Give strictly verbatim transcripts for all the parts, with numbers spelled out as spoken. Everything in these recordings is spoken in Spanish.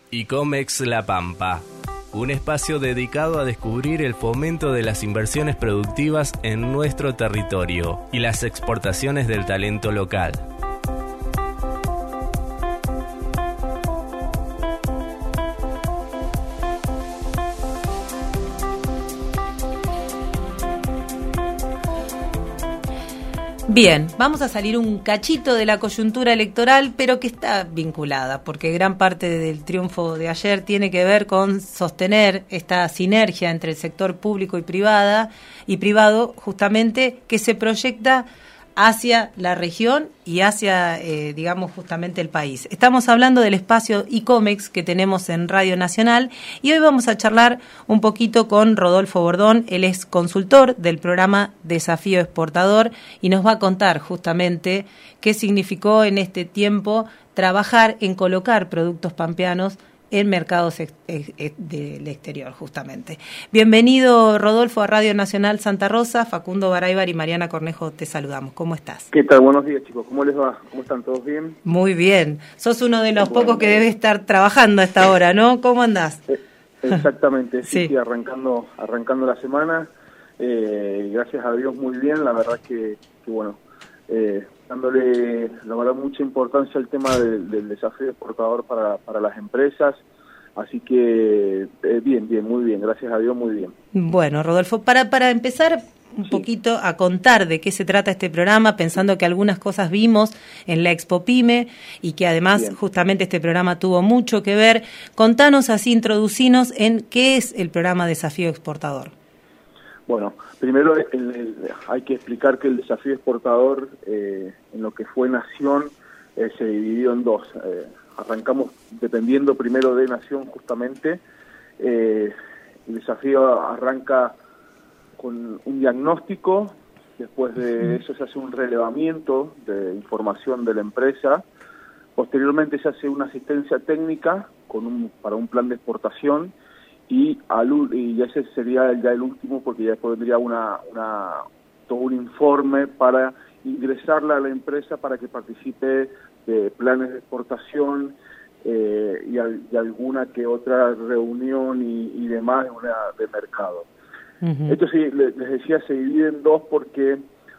ICOMEX La Pampa, un espacio dedicado a descubrir el fomento de las inversiones productivas en nuestro territorio y las exportaciones del talento local. Bien, vamos a salir un cachito de la coyuntura electoral, pero que está vinculada, porque gran parte del triunfo de ayer tiene que ver con sostener esta sinergia entre el sector público y privada y privado, justamente, que se proyecta hacia la región y hacia, eh, digamos, justamente el país. Estamos hablando del espacio ICOMEX que tenemos en Radio Nacional y hoy vamos a charlar un poquito con Rodolfo Bordón. Él es consultor del programa Desafío Exportador y nos va a contar justamente qué significó en este tiempo trabajar en colocar productos pampeanos en mercados ex, ex, ex, del exterior, justamente. Bienvenido, Rodolfo, a Radio Nacional Santa Rosa. Facundo Baraybar y Mariana Cornejo te saludamos. ¿Cómo estás? ¿Qué tal? Buenos días, chicos. ¿Cómo les va? ¿Cómo están? ¿Todos bien? Muy bien. Sos uno de los bueno, pocos que debe estar trabajando a esta hora, ¿no? ¿Cómo andás? Eh, exactamente, sí, sí. sí, arrancando, arrancando la semana. Eh, gracias a Dios, muy bien. La verdad que, que bueno, eh, dándole, la verdad, mucha importancia al tema del, del desafío exportador para, para las empresas. Así que, eh, bien, bien, muy bien. Gracias a Dios, muy bien. Bueno, Rodolfo, para, para empezar un sí. poquito a contar de qué se trata este programa, pensando que algunas cosas vimos en la Expo Pyme y que además bien. justamente este programa tuvo mucho que ver. Contanos así, introducinos en qué es el programa Desafío Exportador. Bueno, primero el, el, hay que explicar que el desafío exportador, eh, en lo que fue Nación, eh, se dividió en dos. Eh, arrancamos dependiendo primero de Nación, justamente. Eh, el desafío arranca con un diagnóstico, después de eso se hace un relevamiento de información de la empresa, posteriormente se hace una asistencia técnica con un, para un plan de exportación, y, al, y ese sería ya el último, porque ya después vendría una, una, todo un informe para ingresarla a la empresa para que participe de planes de exportación eh, y, al, y alguna que otra reunión y, y demás de, una, de mercado. Uh-huh. Esto sí, les decía, se divide en dos porque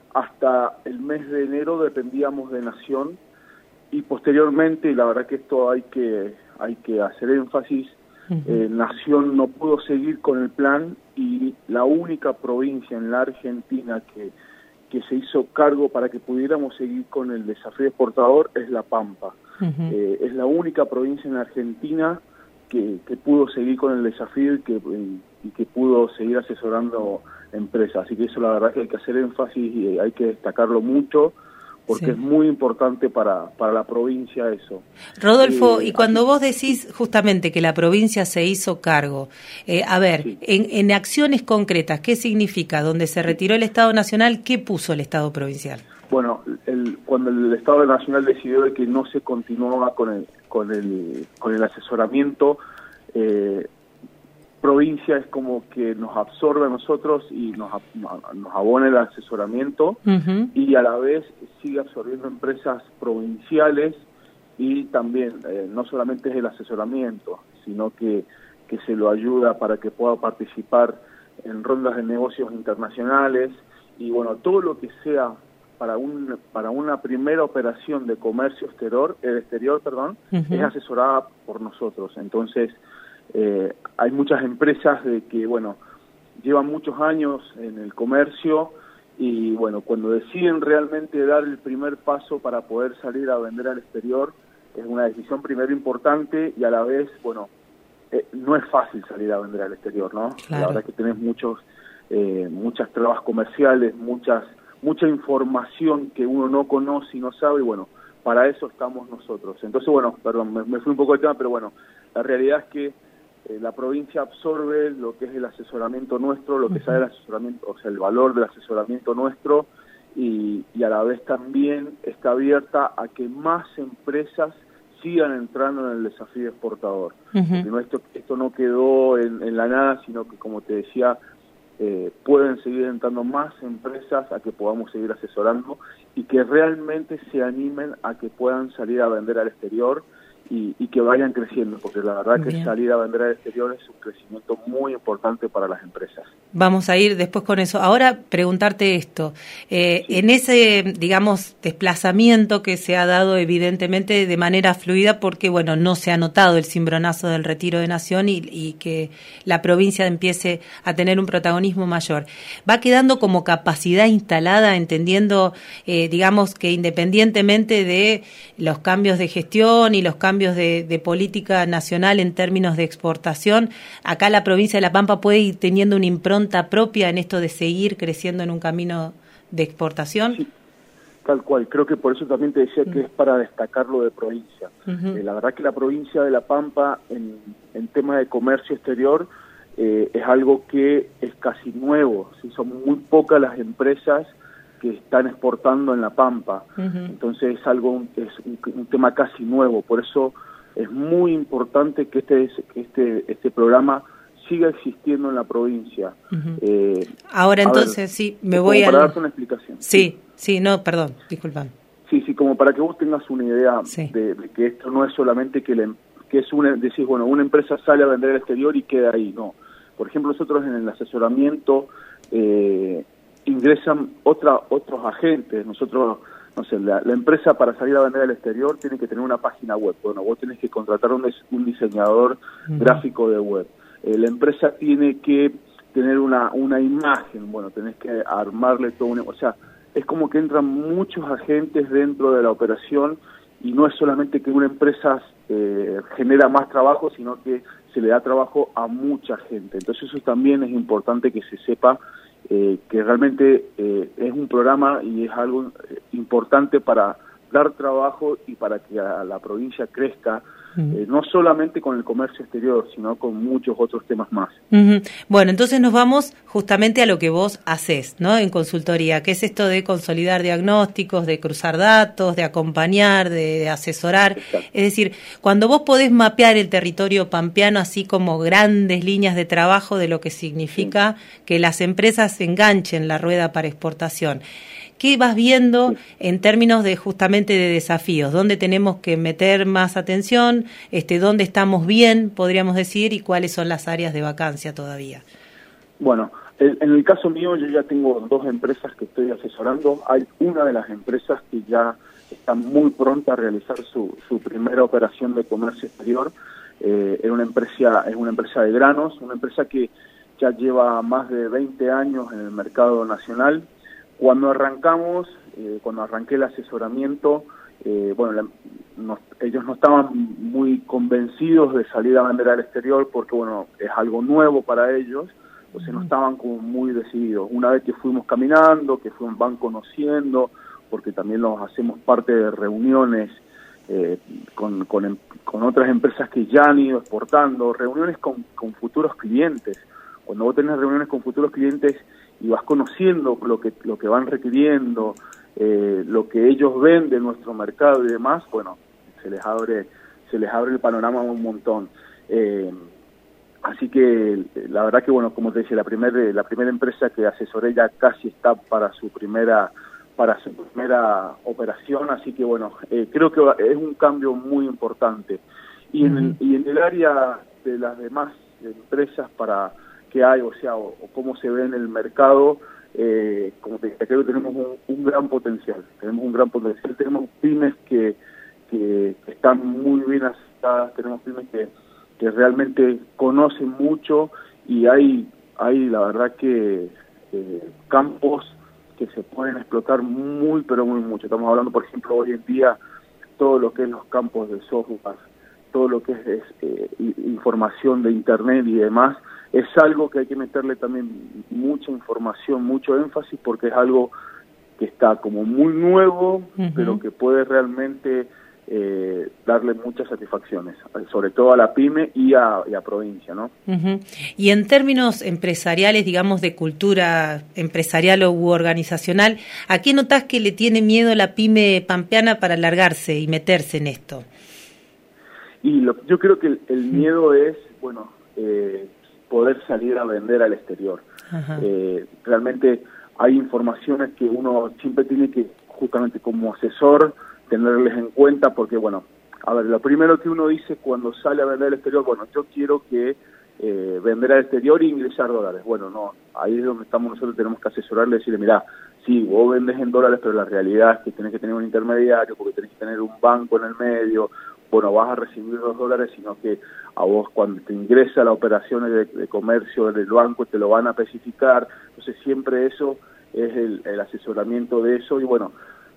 hasta el mes de enero dependíamos de Nación y posteriormente, y la verdad que esto hay que, hay que hacer énfasis, Uh-huh. Eh, Nación no pudo seguir con el plan y la única provincia en la Argentina que, que se hizo cargo para que pudiéramos seguir con el desafío exportador es La Pampa. Uh-huh. Eh, es la única provincia en la Argentina que, que pudo seguir con el desafío y que, y, y que pudo seguir asesorando empresas. Así que eso la verdad que hay que hacer énfasis y hay que destacarlo mucho, porque sí. es muy importante para, para la provincia eso. Rodolfo, eh, y cuando aquí, vos decís justamente que la provincia se hizo cargo, eh, a ver, sí. en, en acciones concretas, ¿qué significa? Donde se retiró el Estado Nacional, ¿qué puso el Estado provincial? Bueno, el, cuando el Estado Nacional decidió de que no se continuaba con el, con el, con el asesoramiento, eh, provincia es como que nos absorbe a nosotros y nos, nos abona el asesoramiento uh-huh. y a la vez sigue absorbiendo empresas provinciales y también eh, no solamente es el asesoramiento, sino que, que se lo ayuda para que pueda participar en rondas de negocios internacionales y bueno, todo lo que sea para un para una primera operación de comercio exterior, el exterior, perdón, uh-huh. es asesorada por nosotros. Entonces, Eh, hay muchas empresas de que, bueno, llevan muchos años en el comercio y, bueno, cuando deciden realmente dar el primer paso para poder salir a vender al exterior, es una decisión primero importante y a la vez, bueno, eh, no es fácil salir a vender al exterior, ¿no? Claro. La verdad es que tenés muchos, eh, muchas trabas comerciales, muchas mucha información que uno no conoce y no sabe, y bueno, para eso estamos nosotros. Entonces, bueno, perdón, me, me fui un poco del tema, pero bueno, la realidad es que Eh, la provincia absorbe lo que es el asesoramiento nuestro, lo que uh-huh. sale el asesoramiento, o sea, el valor del asesoramiento nuestro y, y a la vez también está abierta a que más empresas sigan entrando en el desafío exportador. Uh-huh. Porque no, esto, esto no quedó en, en la nada, sino que, como te decía, eh, pueden seguir entrando más empresas a que podamos seguir asesorando y que realmente se animen a que puedan salir a vender al exterior y, y que vayan creciendo, porque la verdad Bien. que salir a vender al exterior es un crecimiento muy importante para las empresas. Vamos a ir después con eso. Ahora preguntarte esto, eh, Sí. en ese, digamos, desplazamiento que se ha dado evidentemente de manera fluida, porque bueno, no se ha notado el cimbronazo del retiro de Nación y, y que la provincia empiece a tener un protagonismo mayor. ¿Va quedando como capacidad instalada, entendiendo, eh, digamos, que independientemente de los cambios de gestión y los cambios de, de política nacional en términos de exportación, acá la provincia de La Pampa puede ir teniendo una impronta propia en esto de seguir creciendo en un camino de exportación? Sí, tal cual. Creo que por eso también te decía que es para destacarlo de provincia. Uh-huh. Eh, la verdad que la provincia de La Pampa en, en tema de comercio exterior eh, es algo que es casi nuevo. ¿Sí? Son muy pocas las empresas que están exportando en La Pampa. Uh-huh. Entonces es algo, es un, un tema casi nuevo. Por eso es muy importante que este, que este, este programa siga existiendo en la provincia. Uh-huh. eh, Ahora entonces ver, sí, me voy a... Para darte una explicación. Sí, sí, no, perdón, disculpame. Sí, sí, como para que vos tengas una idea sí. de, de que esto no es solamente que, le, que es una, decís, bueno, una empresa sale a vender al exterior y queda ahí, no. Por ejemplo, nosotros en el asesoramiento eh, ingresan otra, otros agentes. Nosotros, no sé, la, la empresa para salir a vender al exterior tiene que tener una página web. Bueno, vos tenés que contratar un, un diseñador uh-huh. gráfico de web. Eh, la empresa tiene que tener una, una imagen, bueno, tenés que armarle todo un... O sea, es como que entran muchos agentes dentro de la operación y no es solamente que una empresa eh, genera más trabajo, sino que se le da trabajo a mucha gente. Entonces eso también es importante que se sepa eh, que realmente eh, es un programa y es algo eh, importante para dar trabajo y para que a la provincia crezca, eh, no solamente con el comercio exterior, sino con muchos otros temas más. Uh-huh. Bueno, entonces nos vamos justamente a lo que vos hacés, ¿no? En consultoría, que es esto de consolidar diagnósticos, de cruzar datos, de acompañar, de, de asesorar. Exacto. Es decir, cuando vos podés mapear el territorio pampeano así como grandes líneas de trabajo de lo que significa sí. que las empresas enganchen la rueda para exportación, ¿qué vas viendo sí. en términos de justamente de desafíos? ¿Dónde tenemos que meter más atención? Este, ¿Dónde estamos bien, podríamos decir? ¿Y cuáles son las áreas de vacancia todavía? Bueno, en el caso mío yo ya tengo dos empresas que estoy asesorando. Hay una de las empresas que ya está muy pronta a realizar su, su primera operación de comercio exterior. Eh, es una empresa, es una empresa de granos, una empresa que ya lleva más de veinte años en el mercado nacional. Cuando arrancamos, eh, cuando arranqué el asesoramiento, eh, bueno, la, no, ellos no estaban muy convencidos de salir a vender al exterior porque, bueno, es algo nuevo para ellos, o sea, no estaban como muy decididos. Una vez que fuimos caminando, que fuimos, van conociendo, porque también los hacemos parte de reuniones eh, con, con, con otras empresas que ya han ido exportando, reuniones con, con futuros clientes. Cuando vos tenés reuniones con futuros clientes y vas conociendo lo que lo que van requiriendo, eh, lo que ellos ven de nuestro mercado y demás, bueno, se les abre se les abre el panorama un montón. Eh, así que la verdad que bueno, como te decía, la primera la primera empresa que asesoré ya casi está para su primera para su primera operación, así que bueno, eh, creo que es un cambio muy importante. Y en el, y en el área de las demás empresas para que hay, o sea, o, o cómo se ve en el mercado, eh, como te dije, creo que tenemos un, un gran potencial, tenemos un gran potencial, tenemos pymes que, que, que están muy bien asentadas, tenemos pymes que, que realmente conocen mucho y hay, hay la verdad que eh, campos que se pueden explotar muy, pero muy mucho. Estamos hablando, por ejemplo, hoy en día, todo lo que es los campos de software, todo lo que es, es eh, información de Internet y demás, es algo que hay que meterle también mucha información, mucho énfasis, porque es algo que está como muy nuevo, uh-huh. pero que puede realmente eh, darle muchas satisfacciones, sobre todo a la pyme y a, y a provincia, ¿no? Uh-huh. Y en términos empresariales, digamos, de cultura empresarial u organizacional, ¿a qué notás que le tiene miedo la pyme pampeana para largarse y meterse en esto? Y lo, yo creo que el, el miedo es, bueno, eh, poder salir a vender al exterior. Eh, realmente hay informaciones que uno siempre tiene que, justamente como asesor, tenerles en cuenta porque, bueno, a ver, lo primero que uno dice cuando sale a vender al exterior, bueno, yo quiero que eh, vender al exterior e ingresar dólares. Bueno, no, ahí es donde estamos nosotros, tenemos que asesorarle y decirle, mirá, sí, vos vendes en dólares, pero la realidad es que tenés que tener un intermediario, porque tenés que tener un banco en el medio. Bueno, vas a recibir los dólares, sino que a vos cuando te ingresa la operación de, de comercio del banco te lo van a especificar. Entonces siempre eso es el, el asesoramiento de eso. Y bueno,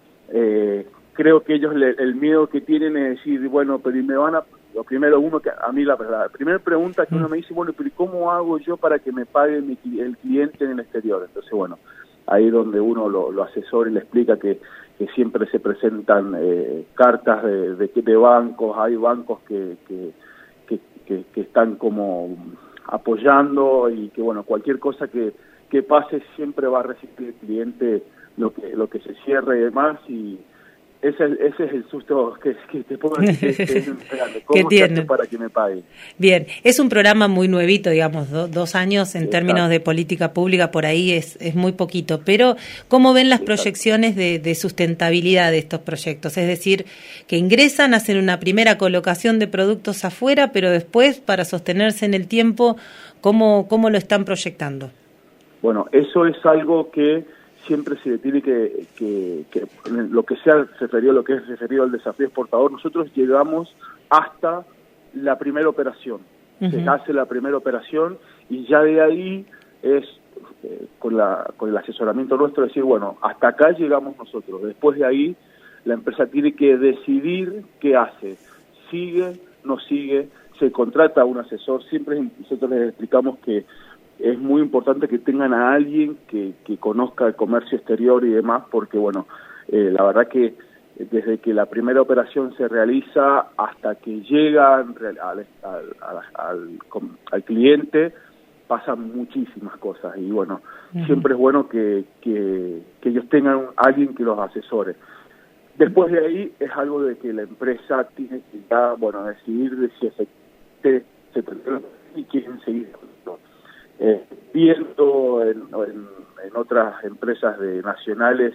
eh, creo que ellos le, el miedo que tienen es decir, bueno, pero y me van a... Lo primero, uno que a mí la, la primera pregunta que uno me dice, bueno, pero ¿y cómo hago yo para que me pague mi, el cliente en el exterior? Entonces, bueno, ahí es donde uno lo, lo asesora y le explica que, que siempre se presentan eh, cartas de, de, de bancos, hay bancos que, que, que, que, que están como apoyando y que, bueno, cualquier cosa que, que pase siempre va a recibir el cliente lo que, lo que se cierre y demás, y Ese, ese es el susto que, que te puedo decir que es esperando. ¿Cómo se hace para que me paguen? Bien, es un programa muy nuevito, digamos, do, dos años en Exacto. términos de política pública, por ahí es, es muy poquito, pero ¿cómo ven las Exacto. proyecciones de, de sustentabilidad de estos proyectos? Es decir, que ingresan, hacen una primera colocación de productos afuera, pero después, para sostenerse en el tiempo, ¿cómo, cómo lo están proyectando? Bueno, eso es algo que siempre se tiene que, que, que lo que sea referido, lo que es referido al desafío exportador, nosotros llegamos hasta la primera operación. Uh-huh. Se hace la primera operación y ya de ahí es eh, con la con el asesoramiento nuestro decir, bueno, hasta acá llegamos nosotros. Después de ahí la empresa tiene que decidir qué hace. Sigue, no sigue, se contrata a un asesor. Siempre nosotros les explicamos que es muy importante que tengan a alguien que, que conozca el comercio exterior y demás, porque, bueno, eh, la verdad que desde que la primera operación se realiza hasta que llega al, al, al, al, al cliente, pasan muchísimas cosas. Y, bueno, uh-huh. siempre es bueno que, que, que ellos tengan a alguien que los asesore. Después de ahí es algo de que la empresa tiene que ya, bueno, decidir de si se, se trata y quieren seguir. Eh, viendo en, en, en otras empresas de nacionales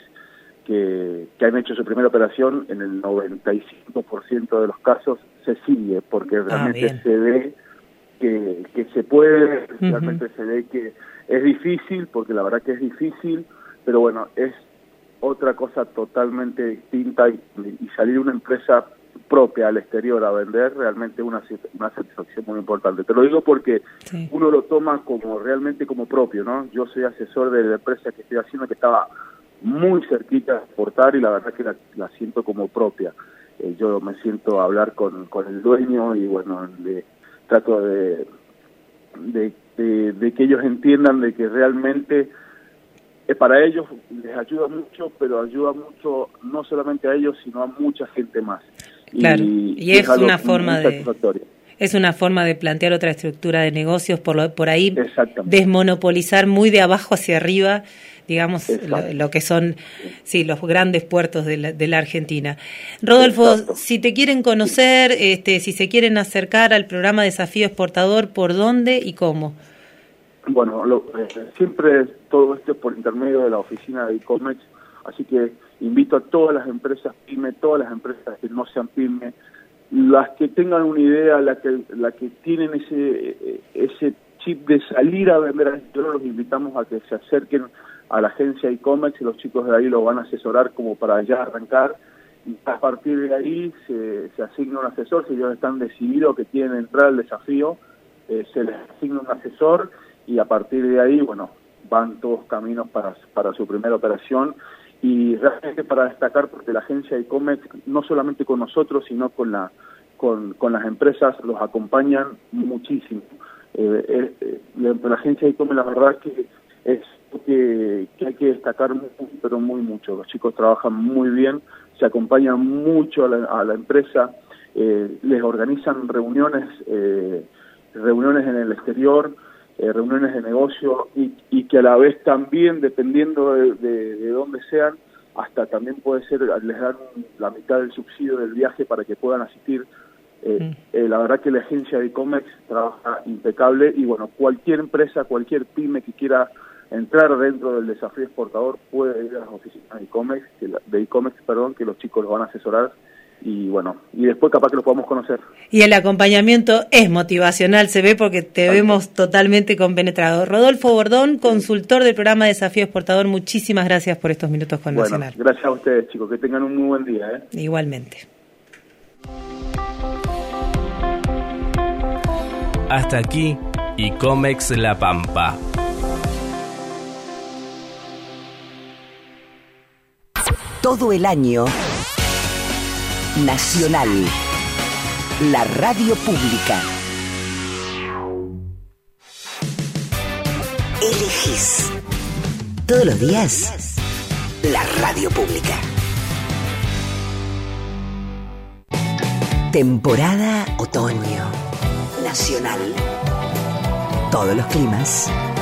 que, que han hecho su primera operación, en el noventa y cinco por ciento de los casos se sigue, porque realmente ah, se ve que, que se puede, uh-huh. realmente se ve que es difícil, porque la verdad que es difícil, pero bueno, es otra cosa totalmente distinta y, y salir una empresa propia al exterior a vender realmente una, una satisfacción muy importante. Te lo digo porque sí. uno lo toma como realmente como propio, ¿no? Yo soy asesor de la empresa que estoy haciendo que estaba muy cerquita de exportar y la verdad que la, la siento como propia. Eh, yo me siento a hablar con, con el dueño y bueno, le trato de, de, de, de que ellos entiendan de que realmente eh, para ellos les ayuda mucho, pero ayuda mucho no solamente a ellos, sino a mucha gente más. Claro, y, y es, es una forma de es una forma de plantear otra estructura de negocios, por lo, por ahí desmonopolizar muy de abajo hacia arriba, digamos, lo, lo que son sí los grandes puertos de la, de la Argentina. Rodolfo, Exacto. si te quieren conocer, este, si se quieren acercar al programa Desafío Exportador, ¿por dónde y cómo? Bueno, lo, eh, siempre todo esto es por intermedio de la oficina de e-commerce, así que invito a todas las empresas PYME, todas las empresas que no sean PYME, las que tengan una idea, la que la que tienen ese ese chip de salir a vender al exterior, los invitamos a que se acerquen a la agencia e-commerce y los chicos de ahí los van a asesorar como para ya arrancar. Y a partir de ahí se, se asigna un asesor, si ellos están decididos que quieren entrar al desafío, eh, se les asigna un asesor y a partir de ahí, bueno, van todos caminos para, para su primera operación. Y realmente para destacar, porque la agencia e-commerce, no solamente con nosotros, sino con la con, con las empresas, los acompañan muchísimo. Eh, eh, la, la agencia e-commerce, la verdad que es que, que hay que destacar muy, pero muy mucho. Los chicos trabajan muy bien, se acompañan mucho a la, a la empresa, eh, les organizan reuniones, eh, reuniones en el exterior, Eh, reuniones de negocio y, y que a la vez también, dependiendo de, de, de dónde sean, hasta también puede ser, les dan la mitad del subsidio del viaje para que puedan asistir. Eh, mm. eh, la verdad que la agencia de e-commerce trabaja impecable y bueno, cualquier empresa, cualquier pyme que quiera entrar dentro del desafío exportador puede ir a las oficinas de e-commerce, que la, de e-commerce, perdón, que los chicos los van a asesorar y bueno, y después capaz que lo podamos conocer. Y el acompañamiento es motivacional, se ve porque te Ay. vemos totalmente compenetrado. Rodolfo Bordón, consultor del programa Desafío Exportador, muchísimas gracias por estos minutos con bueno, Nacional. Gracias a ustedes, chicos, que tengan un muy buen día. ¿eh? Igualmente. Hasta aquí, ICOMEX La Pampa. Todo el año, Nacional, la radio pública. Elegís todos los días la radio pública. Temporada otoño. Nacional. Todos los climas